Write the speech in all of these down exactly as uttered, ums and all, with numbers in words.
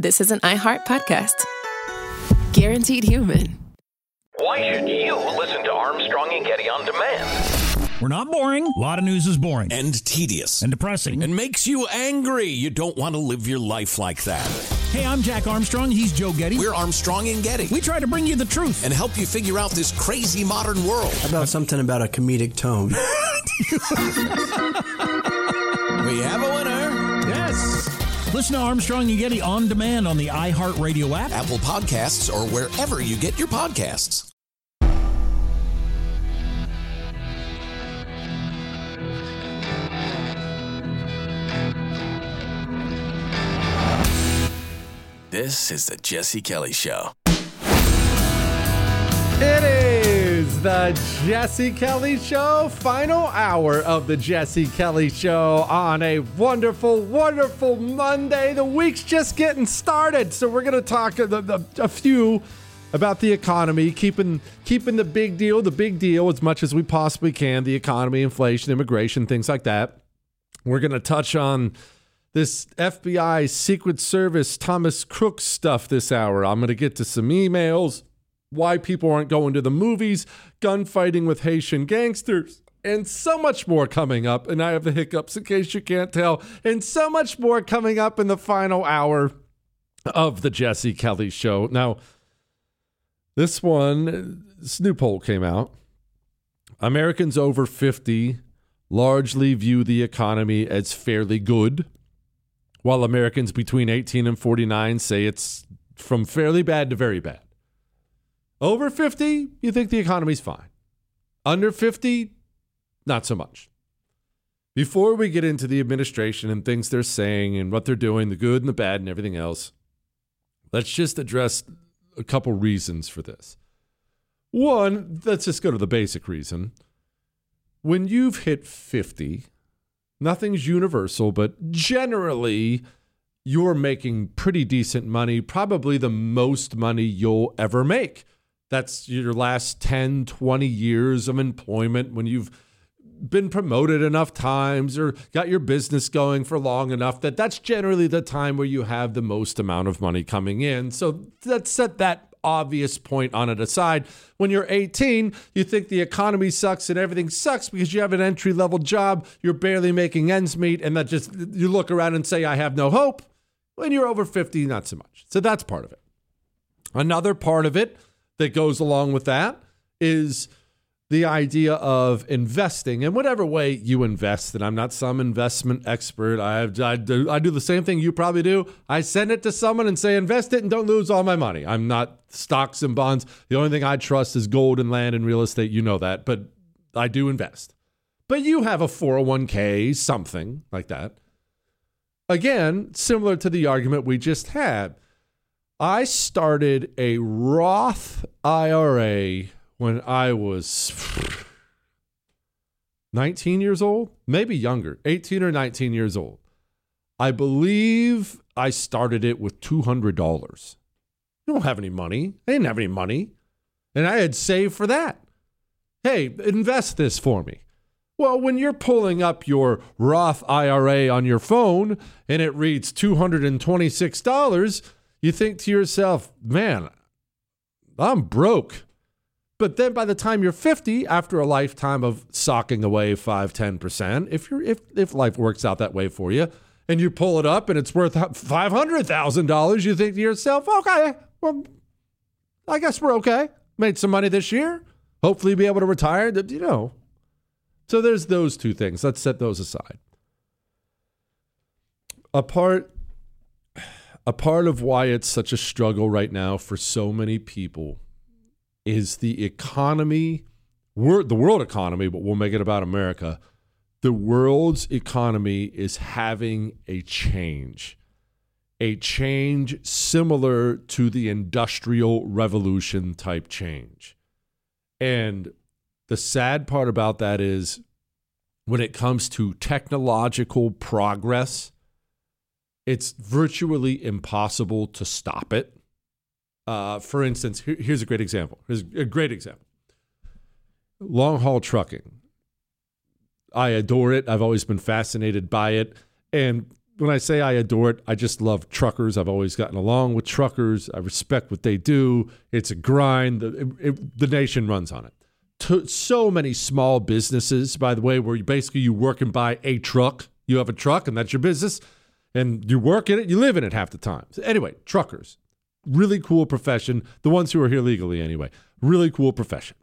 this is an iHeart podcast. Guaranteed human. Why should you listen to Armstrong and Getty on demand? We're not boring. A lot of news is boring. And tedious. And depressing. And makes you angry. You don't want to live your life like that. Hey, I'm Jack Armstrong. He's Joe Getty. We're Armstrong and Getty. We try to bring you the truth. And help you figure out this crazy modern world. How about something about a comedic tone? We have a winner. Yes. Listen to Armstrong and Getty on demand on the iHeartRadio app, Apple Podcasts, or wherever you get your podcasts. This is the Jesse Kelly Show. It is the Jesse Kelly Show, final hour of the Jesse Kelly Show on a wonderful, wonderful Monday. The week's just getting started, so we're going to talk a, a, a few about the economy, keeping keeping the big deal, the big deal as much as we possibly can, the economy, inflation, immigration, things like that. We're going to touch on this F B I Secret Service Thomas Crook stuff this hour. I'm going to get to some emails, why people aren't going to the movies, gunfighting with Haitian gangsters, and so much more coming up. And I have the hiccups in case you can't tell. And so much more coming up in the final hour of the Jesse Kelly Show. Now, this one, this new poll came out. Americans over fifty largely view the economy as fairly good, while Americans between eighteen and forty-nine say it's from fairly bad to very bad. Over fifty, you think the economy's fine. Under fifty, not so much. Before we get into the administration and things they're saying and what they're doing, the good and the bad and everything else, let's just address a couple reasons for this. One, let's just go to the basic reason. When you've hit fifty, nothing's universal, but generally you're making pretty decent money, probably the most money you'll ever make. That's your last ten, twenty years of employment when you've been promoted enough times or got your business going for long enough that that's generally the time where you have the most amount of money coming in. So let's set that obvious point on it aside. When you're eighteen, you think the economy sucks and everything sucks because you have an entry-level job, you're barely making ends meet, and that just, you look around and say, I have no hope. When you're over fifty, not so much. So that's part of it. Another part of it that goes along with that is the idea of investing in whatever way you invest. And I'm not some investment expert. I, have, I, do, I do the same thing you probably do. I send it to someone and say, invest it and don't lose all my money. I'm not stocks and bonds. The only thing I trust is gold and land and real estate. You know that. But I do invest. But you have a four oh one k, something like that. Again, similar to the argument we just had. I started a Roth I R A when I was nineteen years old, maybe younger, eighteen or nineteen years old. I believe I started it with two hundred dollars. I don't have any money. I didn't have any money. And I had saved for that. Hey, invest this for me. Well, when you're pulling up your Roth I R A on your phone and it reads two hundred twenty-six dollars, you think to yourself, man, I'm broke. But then by the time you're fifty, after a lifetime of socking away five, ten percent, if you're if if life works out that way for you, and you pull it up and it's worth five hundred thousand dollars, you think to yourself, okay, well, I guess we're okay. Made some money this year. Hopefully be able to retire, you know. So there's those two things. Let's set those aside. A part, a part of why it's such a struggle right now for so many people is the economy, the world economy, but we'll make it about America. The world's economy is having a change, a change similar to the Industrial Revolution type change. And the sad part about that is when it comes to technological progress, it's virtually impossible to stop it. Uh, for instance, here, here's a great example. Here's a great example. Long haul trucking. I adore it. I've always been fascinated by it. And when I say I adore it, I just love truckers. I've always gotten along with truckers. I respect what they do. It's a grind. The, it, it, the nation runs on it. To, so many small businesses, by the way, where you basically you work and buy a truck. You have a truck, and that's your business. And you work in it, you live in it half the time. So anyway, truckers, really cool profession. The ones who are here legally anyway, really cool profession.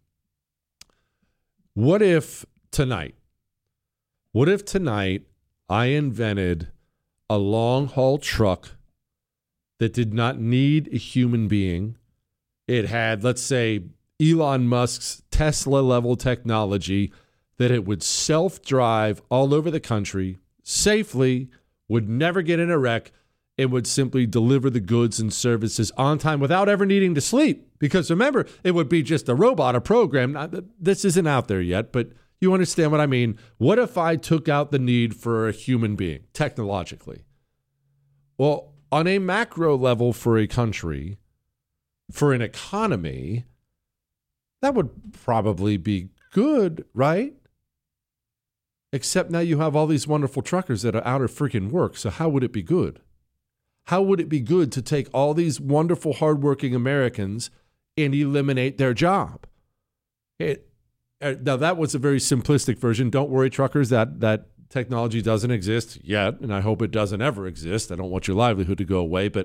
What if tonight, what if tonight I invented a long-haul truck that did not need a human being? It had, let's say, Elon Musk's Tesla-level technology that it would self-drive all over the country safely, would never get in a wreck, and would simply deliver the goods and services on time without ever needing to sleep. Because remember, it would be just a robot, a program. Not, this isn't out there yet, but you understand what I mean. What if I took out the need for a human being, technologically? Well, on a macro level for a country, for an economy, that would probably be good, right? Except now you have all these wonderful truckers that are out of freaking work. So how would it be good? How would it be good to take all these wonderful, hardworking Americans and eliminate their job? It, now, that was a very simplistic version. Don't worry, truckers, that, that technology doesn't exist yet, and I hope it doesn't ever exist. I don't want your livelihood to go away. But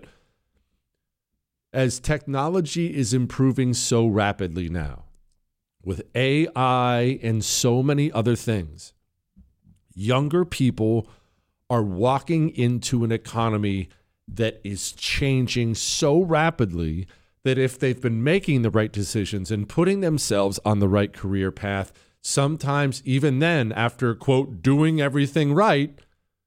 as technology is improving so rapidly now, with A I and so many other things, younger people are walking into an economy that is changing so rapidly that if they've been making the right decisions and putting themselves on the right career path, sometimes even then, after, quote, doing everything right,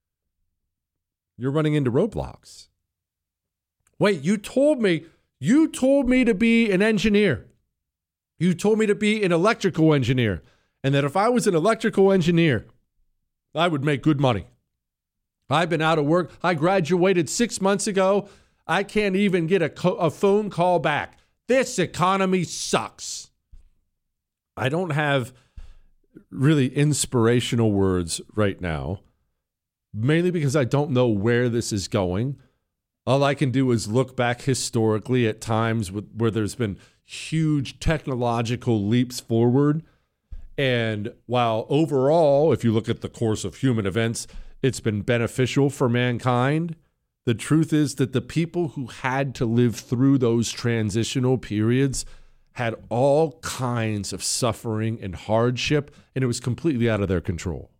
you're running into roadblocks. Wait, you told me, you told me to be an engineer. You told me to be an electrical engineer, and that if I was an electrical engineer, I would make good money. I've been out of work. I graduated six months ago. I can't even get a, co- a phone call back. This economy sucks. I don't have really inspirational words right now, mainly because I don't know where this is going. All I can do is look back historically at times with, where there's been huge technological leaps forward. And while overall, if you look at the course of human events, it's been beneficial for mankind, the truth is that the people who had to live through those transitional periods had all kinds of suffering and hardship, and it was completely out of their control.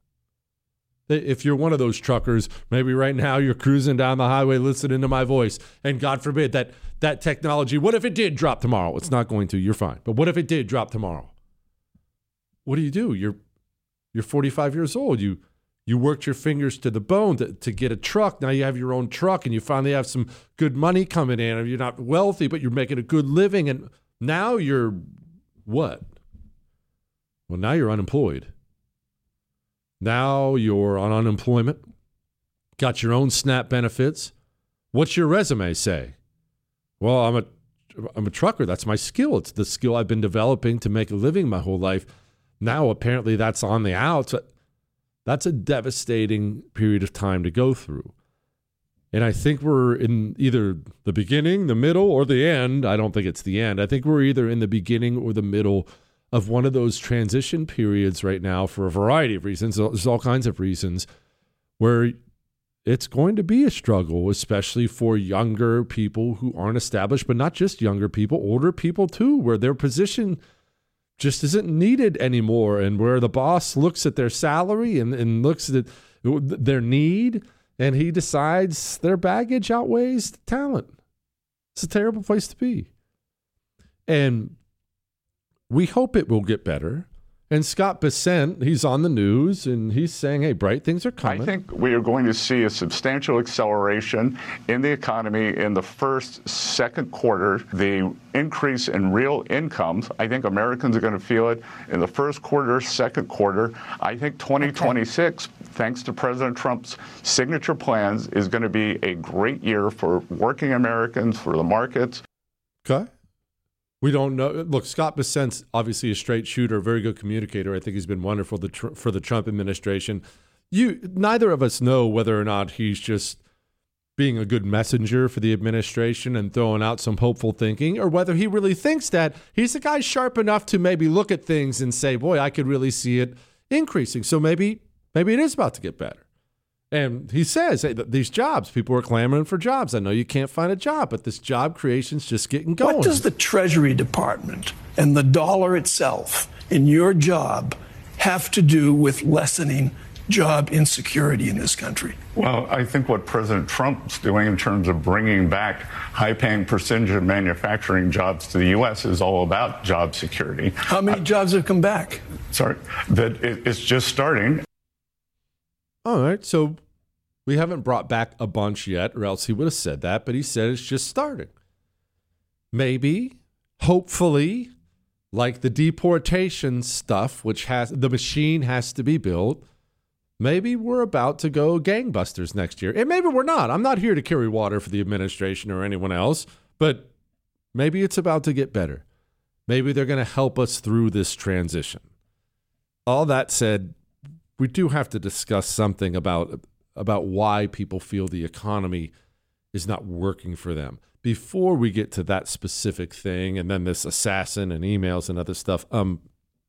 If you're one of those truckers, maybe right now you're cruising down the highway listening to my voice, and God forbid that that technology, what if it did drop tomorrow? It's not going to, you're fine. But what if it did drop tomorrow? What do you do? You're you're forty-five years old. You you worked your fingers to the bone to, to get a truck. Now you have your own truck, and you finally have some good money coming in. You're not wealthy, but you're making a good living. And now you're what? Well, now you're unemployed. Now you're on unemployment. Got your own SNAP benefits. What's your resume say? Well, I'm a I'm a trucker. That's my skill. It's the skill I've been developing to make a living my whole life. Now, apparently, that's on the outs. That's a devastating period of time to go through. And I think we're in either the beginning, the middle, or the end. I don't think it's the end. I think we're either in the beginning or the middle of one of those transition periods right now for a variety of reasons. There's all kinds of reasons where it's going to be a struggle, especially for younger people who aren't established, but not just younger people, older people too, where their position just isn't needed anymore, and where the boss looks at their salary and, and looks at their need, and he decides their baggage outweighs the talent. It's a terrible place to be. And we hope it will get better. And Scott Bessent, he's on the news, and he's saying, hey, bright things are coming. I think we are going to see a substantial acceleration in the economy in the first, second quarter. The increase in real incomes, I think Americans are going to feel it in the first quarter, second quarter. I think twenty twenty-six, okay, thanks to President Trump's signature plans, is going to be a great year for working Americans, for the markets. Okay. We don't know. Look, Scott Bessent's obviously a straight shooter, a very good communicator. I think he's been wonderful for the Trump administration. you neither of us know whether or not he's just being a good messenger for the administration and throwing out some hopeful thinking, or whether he really thinks that he's a guy sharp enough to maybe look at things and say, boy, I could really see it increasing. So maybe maybe it is about to get better. And he says, hey, these jobs, people are clamoring for jobs. I know you can't find a job, but this job creation's just getting going. What does the Treasury Department and the dollar itself in your job have to do with lessening job insecurity in this country? Well, I think what President Trump's doing in terms of bringing back high-paying precision manufacturing jobs to the U S is all about job security. How many uh, jobs have come back? Sorry, that it, it's just starting. All right, so we haven't brought back a bunch yet, or else he would have said that, but he said it's just starting. Maybe, hopefully, like the deportation stuff, which has the machine has to be built, maybe we're about to go gangbusters next year. And maybe we're not. I'm not here to carry water for the administration or anyone else, but maybe it's about to get better. Maybe they're going to help us through this transition. All that said, we do have to discuss something about, about why people feel the economy is not working for them. Before we get to that specific thing and then this assassin and emails and other stuff, um,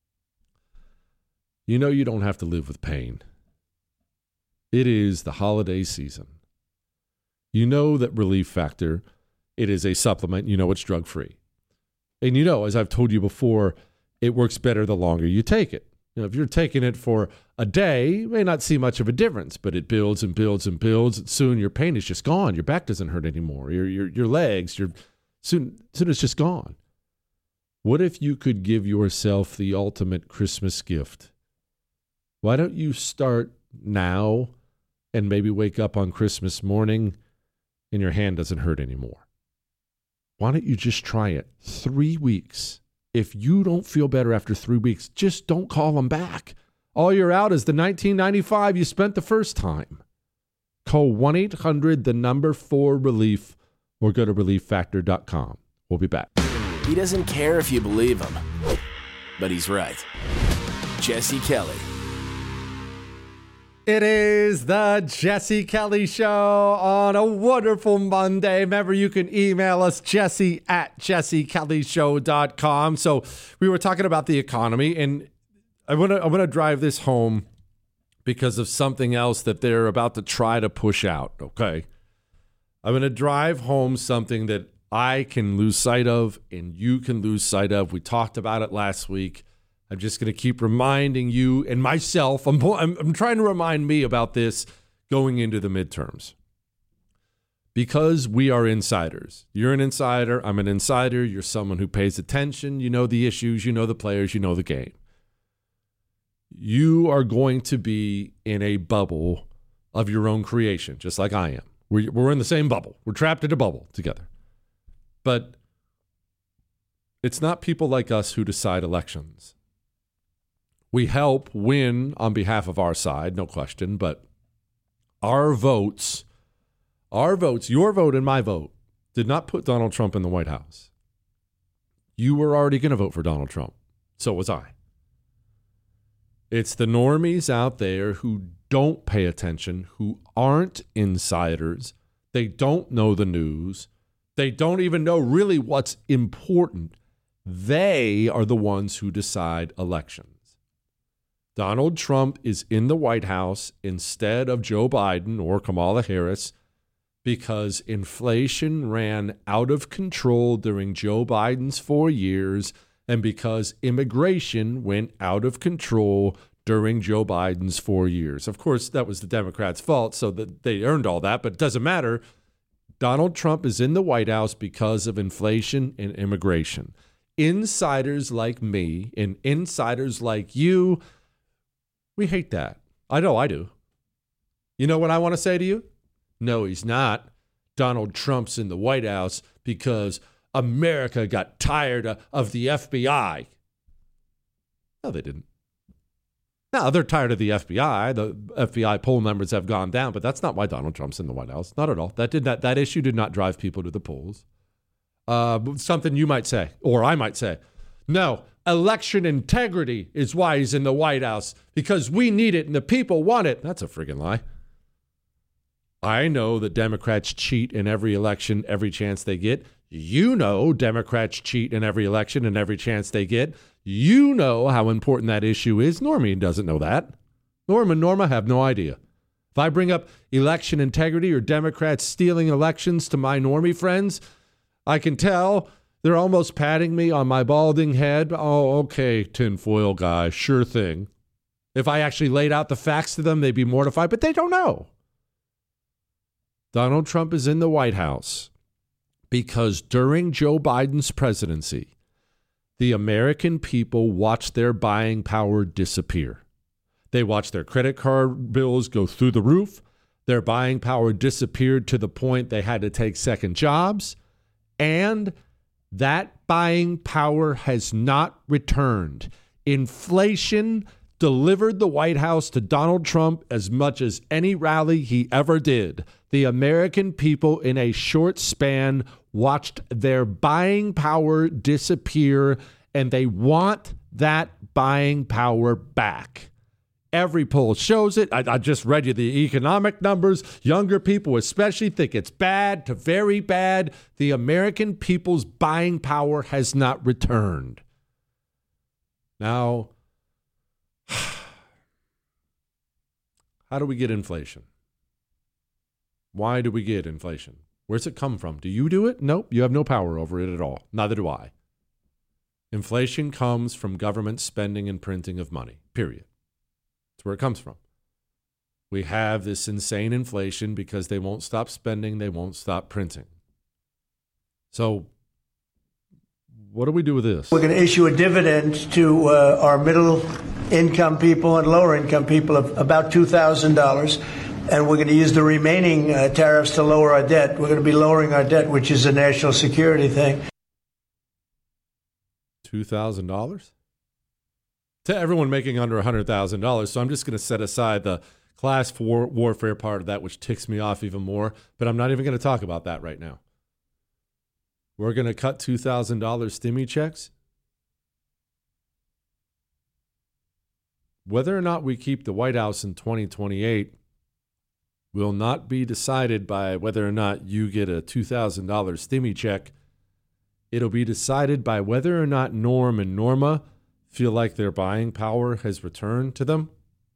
you know you don't have to live with pain. It is the holiday season. You know that Relief Factor, it is a supplement. You know it's drug-free. And you know, as I've told you before, it works better the longer you take it. You know, if you're taking it for a day, you may not see much of a difference, but it builds and builds and builds. And soon your pain is just gone. Your back doesn't hurt anymore. Your your your legs, your soon soon it's just gone. What if you could give yourself the ultimate Christmas gift? Why don't you start now and maybe wake up on Christmas morning and your hand doesn't hurt anymore? Why don't you just try it? Three weeks. If you don't feel better after three weeks, just don't call them back. All you're out is the nineteen ninety-five you spent the first time. Call one eight hundred, the number four relief, or go to relief factor dot com. We'll be back. He doesn't care if you believe him, but he's right. Jesse Kelly. It is the Jesse Kelly Show on a wonderful Monday. Remember, you can email us, Jesse at jesse kelly show dot com. So we were talking about the economy, and I want to I want to drive this home because of something else that they're about to try to push out, okay? I'm going to drive home something that I can lose sight of and you can lose sight of. We talked about it last week. I'm just going to keep reminding you and myself. I'm, I'm I'm trying to remind me about this going into the midterms. Because we are insiders. You're an insider. I'm an insider. You're someone who pays attention. You know the issues. You know the players. You know the game. You are going to be in a bubble of your own creation, just like I am. We're, we're in the same bubble. We're trapped in a bubble together. But it's not people like us who decide elections. We help win on behalf of our side, no question, but our votes, our votes, your vote and my vote, did not put Donald Trump in the White House. You were already going to vote for Donald Trump. So was I. It's the normies out there who don't pay attention, who aren't insiders. They don't know the news. They don't even know really what's important. They are the ones who decide elections. Donald Trump is in the White House instead of Joe Biden or Kamala Harris because inflation ran out of control during Joe Biden's four years and because immigration went out of control during Joe Biden's four years. Of course, that was the Democrats' fault, so that they earned all that, but it doesn't matter. Donald Trump is in the White House because of inflation and immigration. Insiders like me and insiders like you, we hate that. I know I do. You know what I want to say to you? No, he's not. Donald Trump's in the White House because America got tired of the F B I. No, they didn't. No, they're tired of the F B I. The F B I poll numbers have gone down, but that's not why Donald Trump's in the White House. Not at all. That did not. That issue did not drive people to the polls. Uh, something you might say, or I might say. No, election integrity is why he's in the White House, because we need it and the people want it. That's a friggin' lie. I know that Democrats cheat in every election, every chance they get. You know Democrats cheat in every election and every chance they get. You know how important that issue is. Normie doesn't know that. Norm and Norma have no idea. If I bring up election integrity or Democrats stealing elections to my Normie friends, I can tell they're almost patting me on my balding head. Oh, okay, tinfoil guy, sure thing. If I actually laid out the facts to them, they'd be mortified, but they don't know. Donald Trump is in the White House because during Joe Biden's presidency, the American people watched their buying power disappear. They watched their credit card bills go through the roof. Their buying power disappeared to the point they had to take second jobs. And that buying power has not returned. Inflation delivered the White House to Donald Trump as much as any rally he ever did. The American people in a short span watched their buying power disappear, and they want that buying power back. Every poll shows it. I, I just read you the economic numbers. Younger people especially think it's bad to very bad. The American people's buying power has not returned. Now, how do we get inflation? Why do we get inflation? Where's it come from? Do you do it? Nope, you have no power over it at all. Neither do I. Inflation comes from government spending and printing of money, period. That's where it comes from. We have this insane inflation because they won't stop spending, they won't stop printing. So what do we do with this? We're going to issue a dividend to uh, our middle income people and lower income people of about two thousand dollars. And we're going to use the remaining uh, tariffs to lower our debt. We're going to be lowering our debt, which is a national security thing. two thousand dollars? To everyone making under one hundred thousand dollars. So I'm just going to set aside the class war- warfare part of that, which ticks me off even more. But I'm not even going to talk about that right now. We're going to cut two thousand dollars stimmy checks. Whether or not we keep the White House in twenty twenty-eight will not be decided by whether or not you get a two thousand dollars stimmy check. It'll be decided by whether or not Norm and Norma feel like their buying power has returned to them.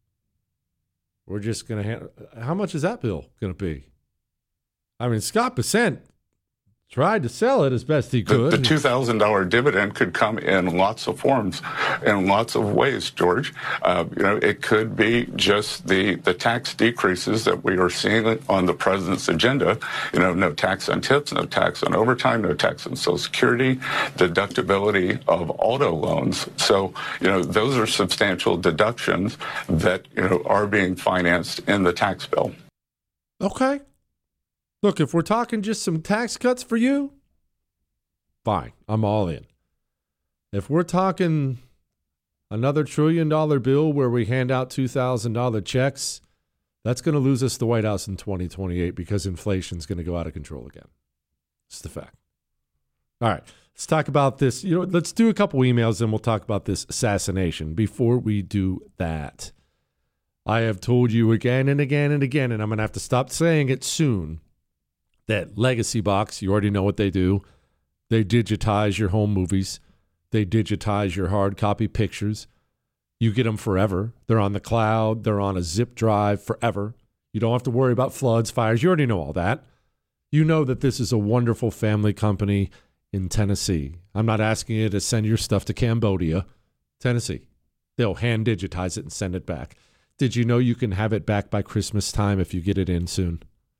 We're just going to hand, how much is that bill going to be? I mean, Scott Bessent tried to sell it as best he could. The, the two thousand dollars dividend could come in lots of forms, in lots of ways, George. Uh, you know, it could be just the, the tax decreases that we are seeing on the president's agenda. You know, no tax on tips, no tax on overtime, no tax on Social Security, deductibility of auto loans. So, you know, those are substantial deductions that, you know, are being financed in the tax bill. Okay. Look, if we're talking just some tax cuts for you, fine, I'm all in. If we're talking another trillion dollar bill where we hand out two thousand dollars checks, that's going to lose us the White House in twenty twenty-eight because inflation's going to go out of control again. It's the fact. All right, let's talk about this. You know, let's do a couple emails and we'll talk about this assassination. Before we do that, I have told you again and again and again, and I'm going to have to stop saying it soon, that Legacy Box, you already know what they do. They digitize your home movies. They digitize your hard copy pictures. You get them forever. They're on the cloud. They're on a zip drive forever. You don't have to worry about floods, fires. You already know all that. You know that this is a wonderful family company in Tennessee. I'm not asking you to send your stuff to Cambodia, Tennessee. They'll hand digitize it and send it back. Did you know you can have it back by Christmas time if you get it in soon?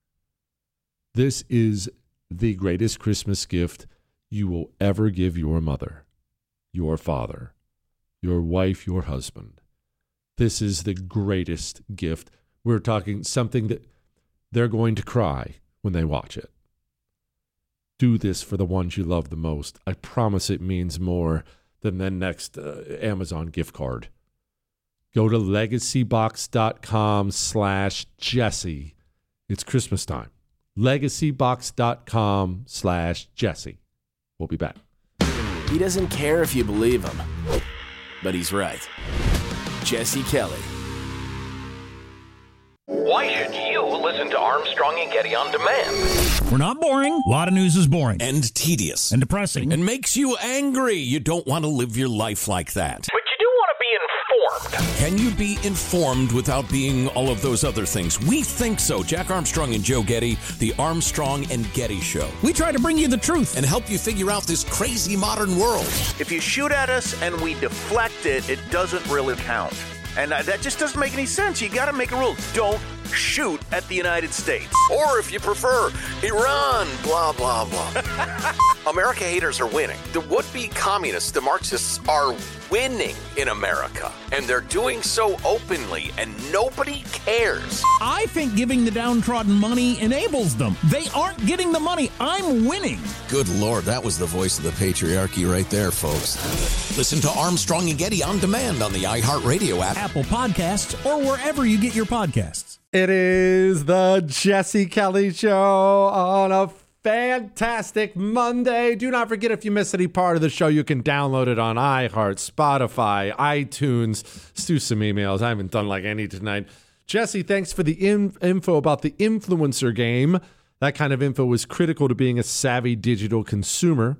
This is the greatest Christmas gift you will ever give your mother, your father, your wife, your husband. This is the greatest gift. We're talking something that they're going to cry when they watch it. Do this for the ones you love the most. I promise it means more than the next uh, Amazon gift card. Go to legacybox.com slash Jesse. It's Christmas time. legacybox.com slash Jesse. We'll be back. He doesn't care if you believe him, but he's right. Jesse Kelly. Why should you listen to Armstrong and Getty on demand? We're not boring. A lot of news is boring. And tedious. And depressing. And makes you angry. You don't want to live your life like that. But you do want to be informed. Can you be informed without being all of those other things? We think so. Jack Armstrong and Joe Getty, the Armstrong and Getty Show. We try to bring you the truth. And help you figure out this crazy modern world. If you shoot at us and we deflect it, it doesn't really count. And uh, that just doesn't make any sense. You got to make a rule. Don't shoot at the United States. Or if you prefer, Iran, blah, blah, blah. America haters are winning. The would-be communists, the Marxists, are winning in America. And they're doing so openly, and nobody cares. I think giving the downtrodden money enables them. They aren't getting the money. I'm winning. Good Lord, that was the voice of the patriarchy right there, folks. Listen to Armstrong and Getty on demand on the iHeartRadio app, Apple Podcasts, or wherever you get your podcasts. It is the Jesse Kelly Show on a fantastic Monday. Do not forget, if you miss any part of the show, you can download it on iHeart, Spotify, iTunes. Let's do some emails. I haven't done like any tonight. Jesse, thanks for the in- info about the influencer game. That kind of info is critical to being a savvy digital consumer.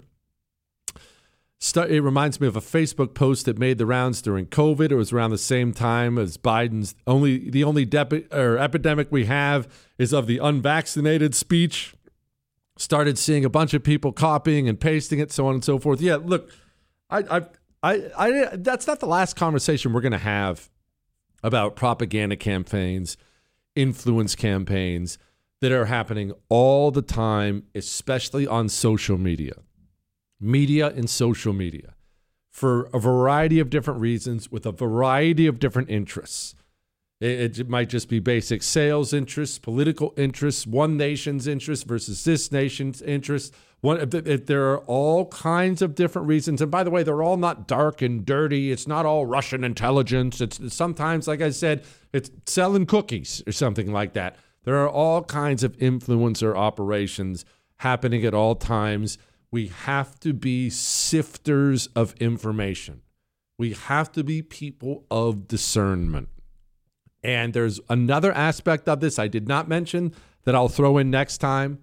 It reminds me of a Facebook post that made the rounds during COVID. It was around the same time as Biden's only the only depi- or epidemic we have is of the unvaccinated speech. Started seeing a bunch of people copying and pasting it, so on and so forth. Yeah, look, I, I, I, I that's not the last conversation we're going to have about propaganda campaigns, influence campaigns that are happening all the time, especially on social media. Media and social media, for a variety of different reasons, with a variety of different interests. It, it might just be basic sales interests, political interests, one nation's interest versus this nation's interest. One, if, if there are all kinds of different reasons. And by the way, they're all not dark and dirty. It's not all Russian intelligence. It's, it's sometimes, like I said, it's selling cookies or something like that. There are all kinds of influencer operations happening at all times. We have to be sifters of information. We have to be people of discernment. And there's another aspect of this I did not mention that I'll throw in next time.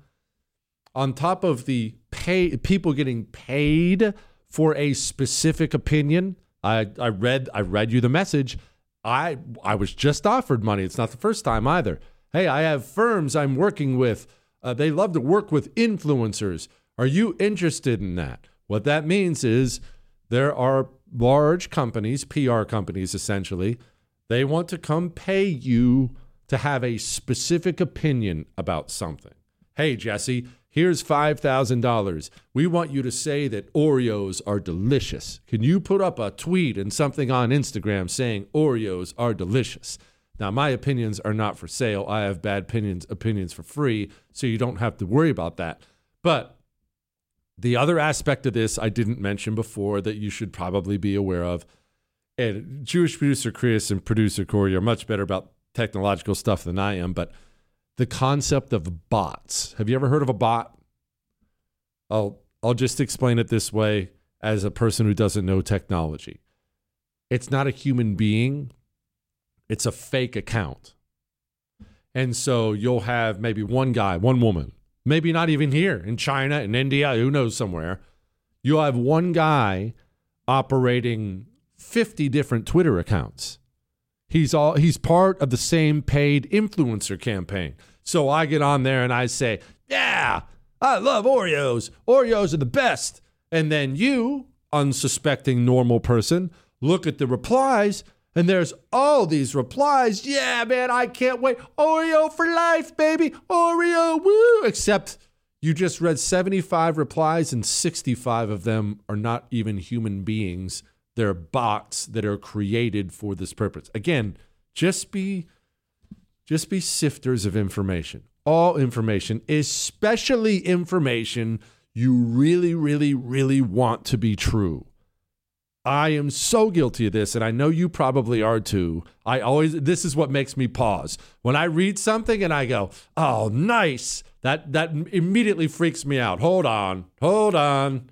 On top of the pay, people getting paid for a specific opinion, I, I read I read you the message. I I was just offered money. It's not the first time either. Hey, I have firms I'm working with. Uh, they love to work with influencers. Are you interested in that? What that means is there are large companies, P R companies essentially, they want to come pay you to have a specific opinion about something. Hey, Jesse, here's five thousand dollars. We want you to say that Oreos are delicious. Can you put up a tweet and something on Instagram saying Oreos are delicious? Now, my opinions are not for sale. I have bad opinions, opinions for free, so you don't have to worry about that. But the other aspect of this I didn't mention before that you should probably be aware of, and Jewish producer Chris and producer Corey are much better about technological stuff than I am, but the concept of bots. Have you ever heard of a bot? I'll, I'll just explain it this way as a person who doesn't know technology. It's not a human being. It's a fake account. And so you'll have maybe one guy, one woman, maybe not even here in China, in India, who knows, somewhere. You'll have one guy operating fifty different Twitter accounts. He's all he's part of the same paid influencer campaign. So I get on there and I say, yeah, I love Oreos. Oreos are the best. And then you, unsuspecting normal person, look at the replies and there's all these replies. Yeah, man, I can't wait. Oreo for life, baby. Oreo, woo. Except you just read seventy-five replies and sixty-five of them are not even human beings. They're bots that are created for this purpose. Again, just be, just be sifters of information. All information, especially information you really, really, really want to be true. I am so guilty of this, and I know you probably are too. I always, this is what makes me pause. When I read something and I go, oh, nice, that, that immediately freaks me out. Hold on, hold on.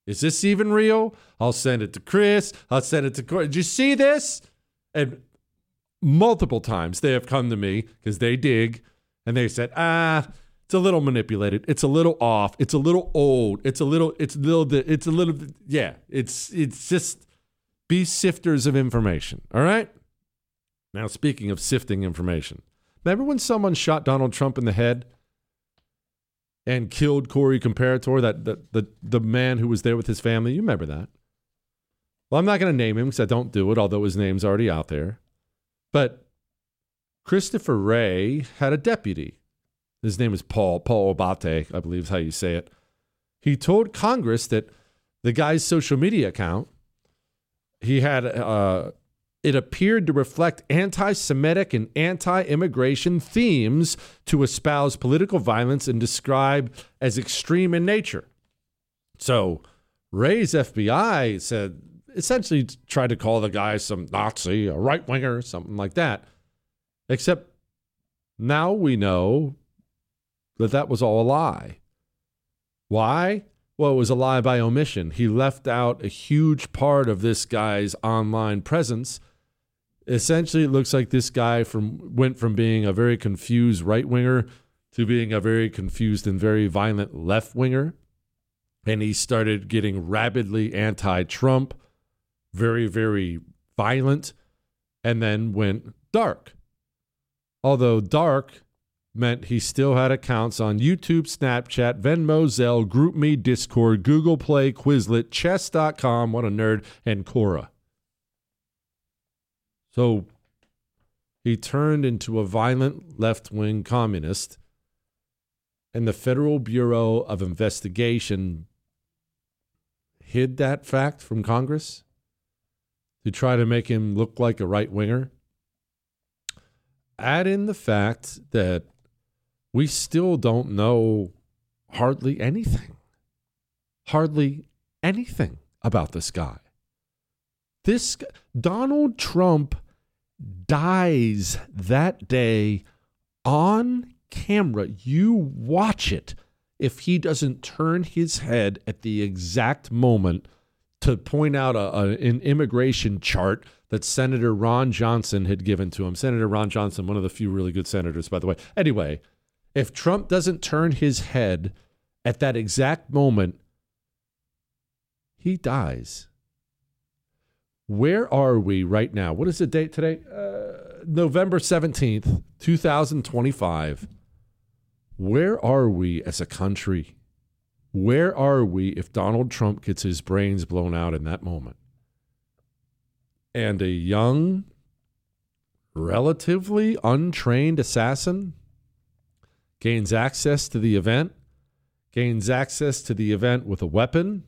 Is this even real? I'll send it to Chris. I'll send it to Corey. Did you see this? And multiple times they have come to me because they dig and they said, ah, it's a little manipulated. It's a little off. It's a little old. It's a little, it's a little, it's a little, yeah, it's, it's just be sifters of information. All right. Now, speaking of sifting information, remember when someone shot Donald Trump in the head and killed Corey Comparator, that the, the, the man who was there with his family? You remember that. Well, I'm not going to name him because I don't do it, although his name's already out there. But Christopher Wray had a deputy. His name is Paul, Paul Abate, I believe is how you say it. He told Congress that the guy's social media account, he had, uh, it appeared to reflect anti-Semitic and anti-immigration themes to espouse political violence and describe as extreme in nature. So Wray's F B I said, essentially tried to call the guy some Nazi, a right-winger, something like that. Except now we know that that was all a lie. Why? Well, it was a lie by omission. He left out a huge part of this guy's online presence. Essentially, it looks like this guy from went from being a very confused right-winger to being a very confused and very violent left-winger. And he started getting rabidly anti-Trump, very, very violent, and then went dark. Although dark meant he still had accounts on YouTube, Snapchat, Venmo, Zelle, GroupMe, Discord, Google Play, Quizlet, chess dot com, what a nerd, and Quora. So he turned into a violent left-wing communist, and the Federal Bureau of Investigation hid that fact from Congress to try to make him look like a right-winger. Add in the fact that we still don't know hardly anything, hardly anything about this guy. This Donald Trump dies that day on camera. You watch it if he doesn't turn his head at the exact moment to point out a, a, an immigration chart that Senator Ron Johnson had given to him. Senator Ron Johnson, one of the few really good senators, by the way. Anyway, if Trump doesn't turn his head at that exact moment, he dies. Where are we right now? What is the date today? Uh, November seventeenth, twenty twenty-five. Where are we as a country? Where are we if Donald Trump gets his brains blown out in that moment? And a young, relatively untrained assassin gains access to the event, gains access to the event with a weapon,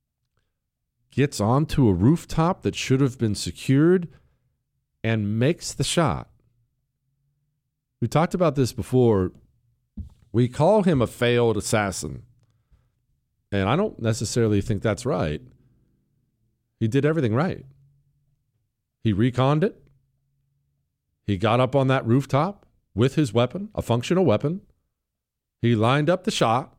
gets onto a rooftop that should have been secured, and makes the shot. We talked about this before. We call him a failed assassin. And I don't necessarily think that's right. He did everything right. He reconned it. He got up on that rooftop with his weapon, a functional weapon. He lined up the shot,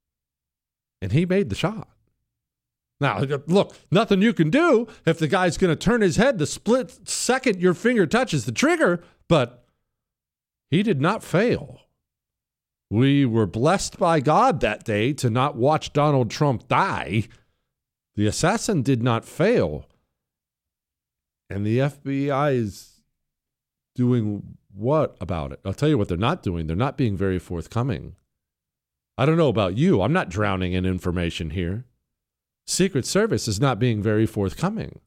and he made the shot. Now, look, nothing you can do if the guy's going to turn his head the split second your finger touches the trigger, but he did not fail. We were blessed by God that day to not watch Donald Trump die. The assassin did not fail. And the F B I is doing what about it? I'll tell you what they're not doing. They're not being very forthcoming. I don't know about you. I'm not drowning in information here. Secret Service is not being very forthcoming.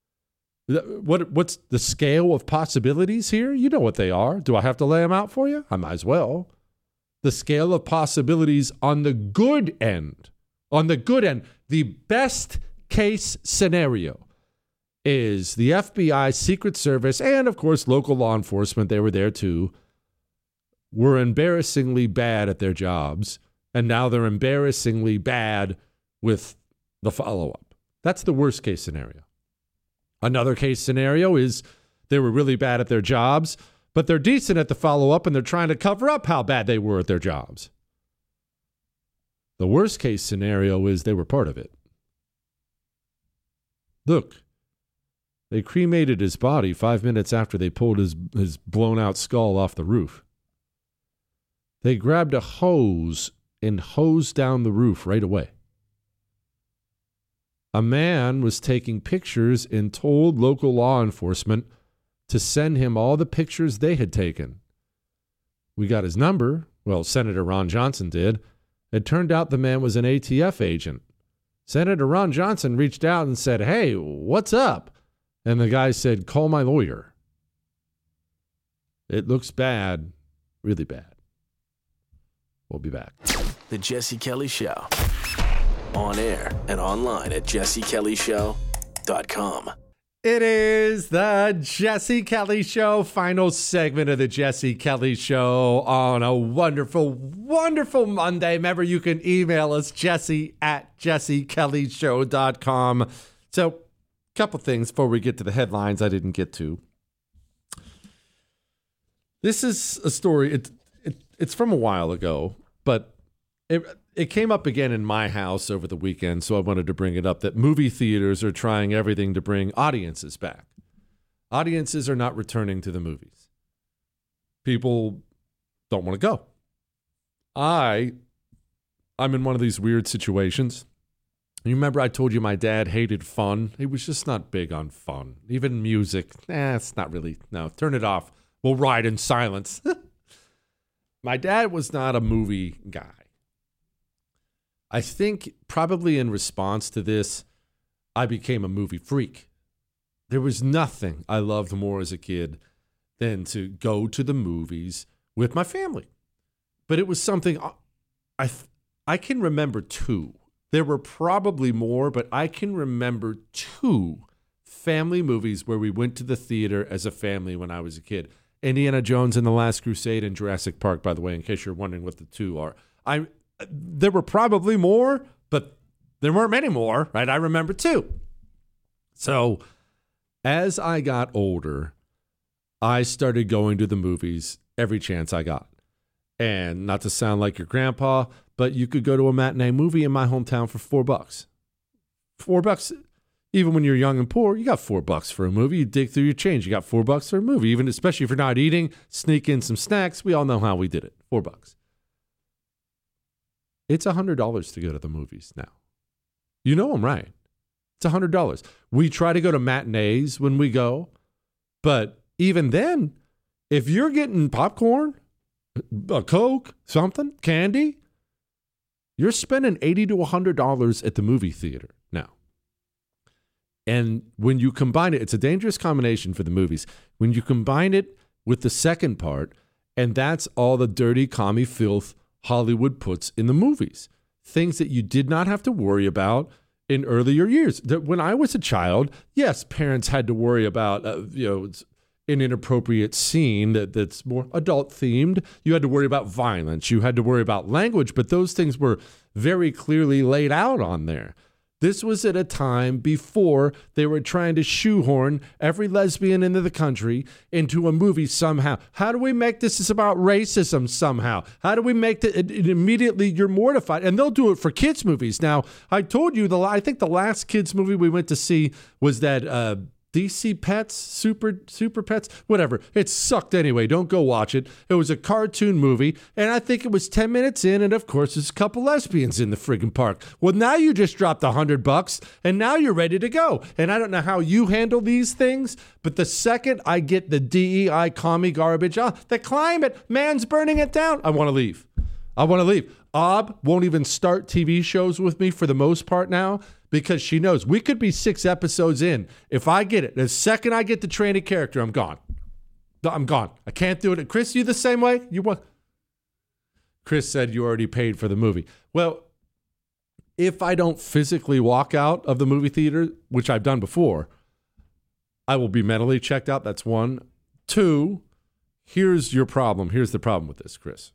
What, what's the scale of possibilities here? You know what they are. Do I have to lay them out for you? I might as well. The scale of possibilities on the good end, on the good end, the best case scenario is the F B I, Secret Service, and of course local law enforcement, they were there too, were embarrassingly bad at their jobs, and now they're embarrassingly bad with the follow-up. That's the worst case scenario. Another case scenario is they were really bad at their jobs, but they're decent at the follow-up and they're trying to cover up how bad they were at their jobs. The worst case scenario is they were part of it. Look, they cremated his body five minutes after they pulled his, his blown-out skull off the roof. They grabbed a hose and hosed down the roof right away. A man was taking pictures and told local law enforcement to send him all the pictures they had taken. We got his number. Well, Senator Ron Johnson did. It turned out the man was an A T F agent. Senator Ron Johnson reached out and said, "Hey, what's up?" And the guy said, "Call my lawyer." It looks bad, really bad. We'll be back. The Jesse Kelly Show. On air and online at jesse kelly show dot com. It is the Jesse Kelly Show, final segment of the Jesse Kelly Show on a wonderful, wonderful Monday. Remember, you can email us, jesse at jesse kelly show dot com. So, a couple things before we get to the headlines I didn't get to. This is a story, it, it, it's from a while ago, but it, it came up again in my house over the weekend, so I wanted to bring it up, that movie theaters are trying everything to bring audiences back. Audiences are not returning to the movies. People don't want to go. I, I'm in one of these weird situations. You remember I told you my dad hated fun? He was just not big on fun. Even music, eh, it's not really, no, turn it off. We'll ride in silence. My dad was not a movie guy. I think probably in response to this, I became a movie freak. There was nothing I loved more as a kid than to go to the movies with my family. But it was something I th- I can remember two. There were probably more, but I can remember two family movies where we went to the theater as a family when I was a kid. Indiana Jones and the Last Crusade and Jurassic Park, by the way, in case you're wondering what the two are. I There were probably more, but there weren't many more, right? I remember two. So as I got older, I started going to the movies every chance I got. And not to sound like your grandpa, but you could go to a matinee movie in my hometown for four bucks. Four bucks, even when you're young and poor, you got four bucks for a movie. You dig through your change, you got four bucks for a movie. Even especially if you're not eating, sneak in some snacks. We all know how we did it. Four bucks. It's one hundred dollars to go to the movies now. You know I'm right. It's one hundred dollars. We try to go to matinees when we go, but even then, if you're getting popcorn, a Coke, something, candy, you're spending eighty to one hundred dollars at the movie theater now. And when you combine it, it's a dangerous combination for the movies. When you combine it with the second part, and that's all the dirty commie filth Hollywood puts in the movies. Things that you did not have to worry about in earlier years. That when I was a child, yes, parents had to worry about, uh, you know, an inappropriate scene that, that's more adult themed. You had to worry about violence. You had to worry about language, but those things were very clearly laid out on there. This was at a time before they were trying to shoehorn every lesbian into the country into a movie somehow. How do we make this is about racism somehow? How do we make it, it, it immediately you're mortified? And they'll do it for kids' movies. Now, I told you, the I think the last kids' movie we went to see was that uh, D C Pets, Super Super Pets, whatever. It sucked anyway. Don't go watch it. It was a cartoon movie, and I think it was ten minutes in, and of course, there's a couple lesbians in the friggin' park. Well, now you just dropped a hundred bucks, and now you're ready to go. And I don't know how you handle these things, but the second I get the D E I commie garbage, oh, the climate, man's burning it down, I want to leave. I want to leave. Ob won't even start T V shows with me for the most part now, because she knows we could be six episodes in. If I get it, the second I get to train a character, I'm gone. I'm gone. I can't do it. Chris, you the same way? You want? Chris said you already paid for the movie. Well, if I don't physically walk out of the movie theater, which I've done before, I will be mentally checked out. That's one. Two, here's your problem. Here's the problem with this, Chris.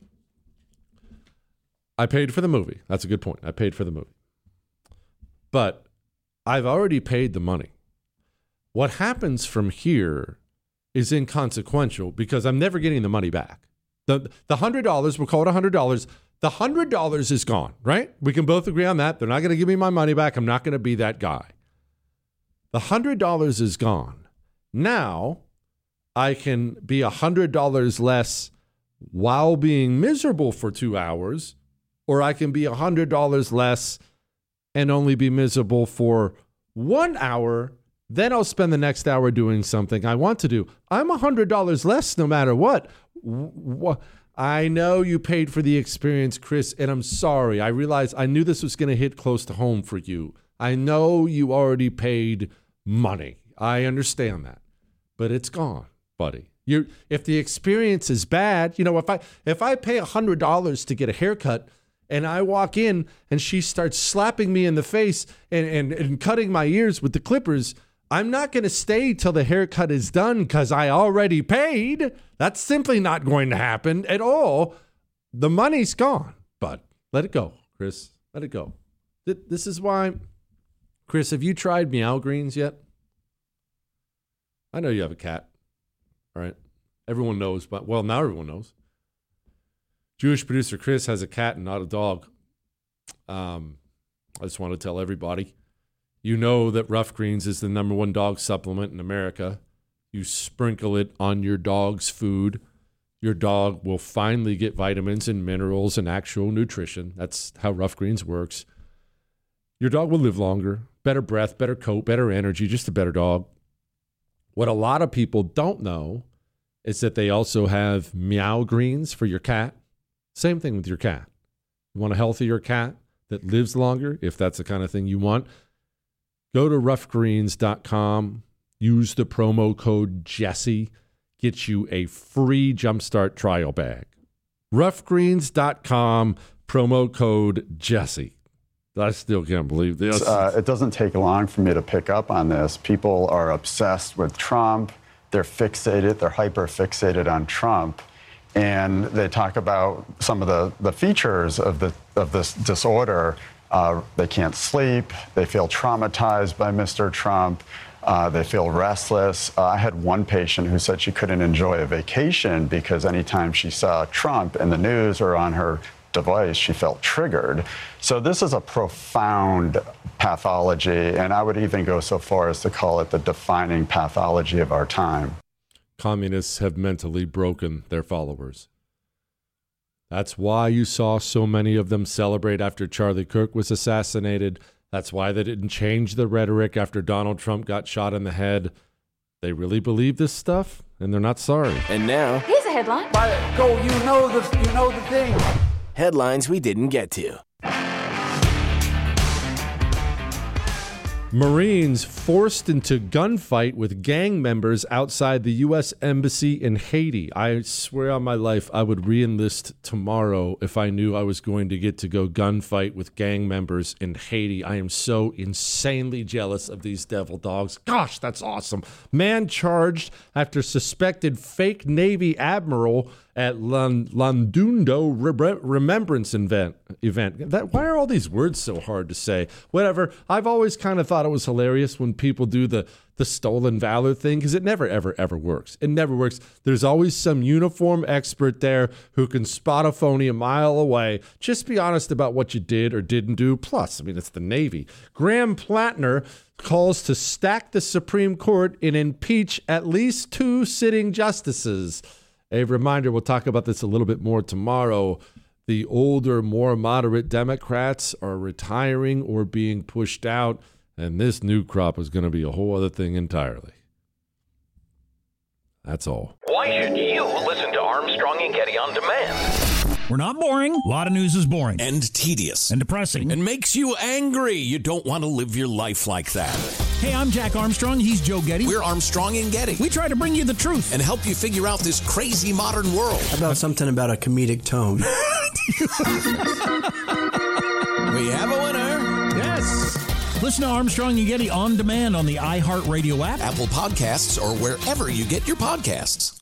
I paid for the movie. That's a good point. I paid for the movie. But I've already paid the money. What happens from here is inconsequential because I'm never getting the money back. The the one hundred dollars, we'll call it one hundred dollars. The one hundred dollars is gone, right? We can both agree on that. They're not going to give me my money back. I'm not going to be that guy. The one hundred dollars is gone. Now I can be one hundred dollars less while being miserable for two hours, or I can be one hundred dollars less and only be miserable for one hour. Then I'll spend the next hour doing something I want to do. I'm one hundred dollars less no matter what. I know you paid for the experience, Chris, and I'm sorry. I realized I knew this was going to hit close to home for you. I know you already paid money. I understand that. But it's gone, buddy. You, if the experience is bad, you know, if I if I pay one hundred dollars to get a haircut and I walk in and she starts slapping me in the face and, and, and cutting my ears with the clippers, I'm not going to stay till the haircut is done because I already paid. That's simply not going to happen at all. The money's gone, but let it go, Chris. Let it go. This is why, Chris, have you tried Meow Greens yet? I know you have a cat, right? Everyone knows, but well, now everyone knows. Jewish producer Chris has a cat and not a dog. Um, I just want to tell everybody. You know that Rough Greens is the number one dog supplement in America. You sprinkle it on your dog's food. Your dog will finally get vitamins and minerals and actual nutrition. That's how Rough Greens works. Your dog will live longer, better breath, better coat, better energy, just a better dog. What a lot of people don't know is that they also have Meow Greens for your cat. Same thing with your cat. You want a healthier cat that lives longer, if that's the kind of thing you want. Go to rough greens dot com, use the promo code Jesse, get you a free Jumpstart trial bag. rough greens dot com, promo code Jesse. I still can't believe this. Uh, it doesn't take long for me to pick up on this. People are obsessed with Trump. They're fixated, they're hyper fixated on Trump. And they talk about some of the, the features of, the, of this disorder. Uh, they can't sleep. They feel traumatized by Mister Trump. Uh, they feel restless. Uh, I had one patient who said she couldn't enjoy a vacation because anytime she saw Trump in the news or on her device, she felt triggered. So this is a profound pathology, and I would even go so far as to call it the defining pathology of our time. Communists have mentally broken their followers. That's why you saw so many of them celebrate after Charlie Kirk was assassinated. That's why they didn't change the rhetoric after Donald Trump got shot in the head. They really believe this stuff, and they're not sorry. And now, here's a headline. Go, you know the, you know the thing. Headlines we didn't get to. Marines forced into gunfight with gang members outside the U S Embassy in Haiti. I swear on my life I would re-enlist tomorrow if I knew I was going to get to go gunfight with gang members in Haiti. I am so insanely jealous of these devil dogs. Gosh, that's awesome. Man charged after suspected fake Navy admiral at Landundo Re- Remembrance event. event. That, why are all these words so hard to say? Whatever. I've always kind of thought it was hilarious when people do the, the stolen valor thing, because it never, ever, ever works. It never works. There's always some uniform expert there who can spot a phony a mile away. Just be honest about what you did or didn't do. Plus, I mean, it's the Navy. Graham Plattner calls to stack the Supreme Court and impeach at least two sitting justices. A reminder, we'll talk about this a little bit more tomorrow. The older, more moderate Democrats are retiring or being pushed out, and this new crop is going to be a whole other thing entirely. That's all. Why should you listen to Armstrong and Getty on demand? We're not boring. A lot of news is boring. And tedious. And depressing. And makes you angry. You don't want to live your life like that. Hey, I'm Jack Armstrong. He's Joe Getty. We're Armstrong and Getty. We try to bring you the truth. And help you figure out this crazy modern world. How about something about a comedic tone? We have a winner. Yes. Listen to Armstrong and Getty on demand on the iHeartRadio app, Apple Podcasts, or wherever you get your podcasts.